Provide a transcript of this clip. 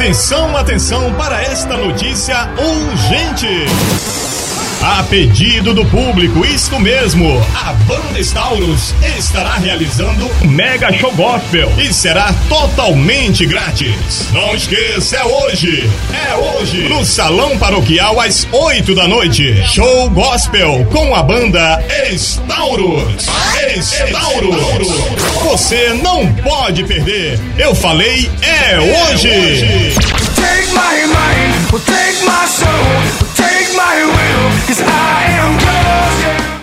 Atenção, atenção para esta notícia urgente. A pedido do público, isto mesmo, a Banda Stauros estará realizando um mega show gospel e será totalmente grátis. Não esqueça, é hoje, no Salão Paroquial às 8 da noite. Show gospel com a Banda Stauros. Você não pode perder. Eu falei, é hoje. Take my mind, take my soul, take my will, 'cause I am yours.